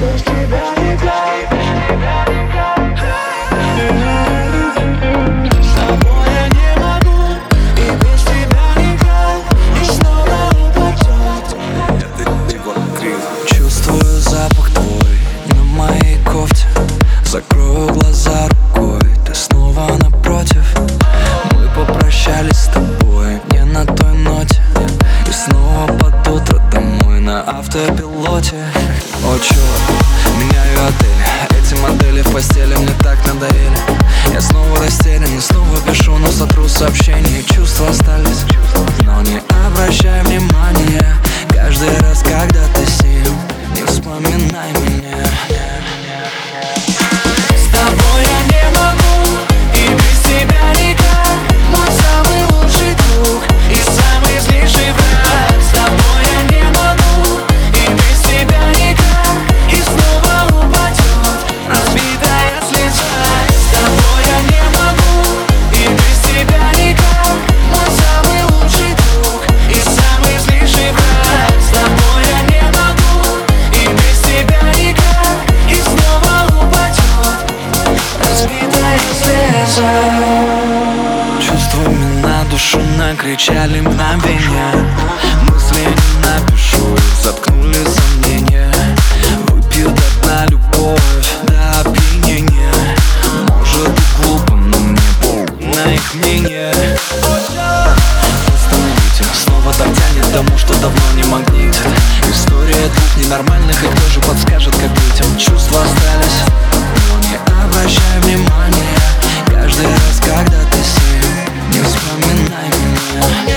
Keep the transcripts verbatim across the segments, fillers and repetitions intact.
без тебя никак. С тобой я не могу, и без тебя никак. И снова упадет. Это Егор Крид. Чувствую запах твой на моей кофте. Закрою глаза рукой, ты снова напротив. Мы попрощались с тобой не на той ноте, и снова под утро домой на автопилоте. О черт, меняю отель, эти модели в постели мне так надоели. Я снова растерян и снова пишу, но сотру сообщения. Чувства остались, но не обращай внимания. Каждый раз, когда ты с ним, не вспоминай меня. С тобой я не могу, и без тебя никак. Мой самый лучший друг и самый злейший враг. С тобой я не могу, и без тебя никак. И снова упадет разбитая слеза. С тобой я не могу, и без тебя никак. Мой самый лучший друг и самый злейший враг. С тобой я не могу, и без тебя никак. И снова упадет разбитая слеза. Чувствами на душу накричали мгновения. Мысли не напишу, их заткнули сомнения. Выпью до дна любовь до опьянения. Может и глупо, но мне больно их мнение. Остановите, снова так тянет тому, что давно не магнит. История двух ненормальных, и кто же подскажет, как быть им. Чувства остались, но не обращай внимания. Каждый раз, когда ты с ним, не вспоминай меня.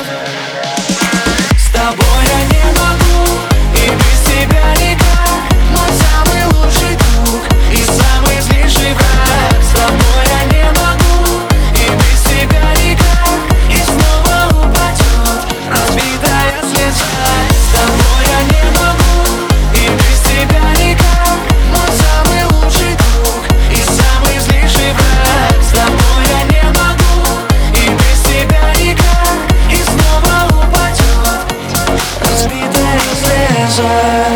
С тобой я не могу, и без тебя никак. Мой самый лучший друг и самый злейший враг. С тобой я не могу, и без тебя никак. И снова упадет разбитая слеза. С тобой я не могу, и без тебя никак. Мой самый лучший друг и самый злейший враг. С тобой я не могу, и без тебя никак. И снова упадет разбитая слеза.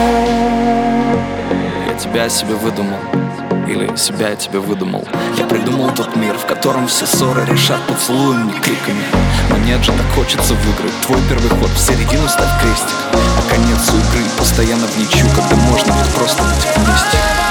Я тебя себе выдумал, или себя я тебе выдумал. Я придумал тот мир, в котором все ссоры решат поцелуями и криками. Но нет же, так хочется выиграть твой первый ход, в середину ставь крестик. А конец у игры постоянно в ничью, когда можно ведь просто быть вместе.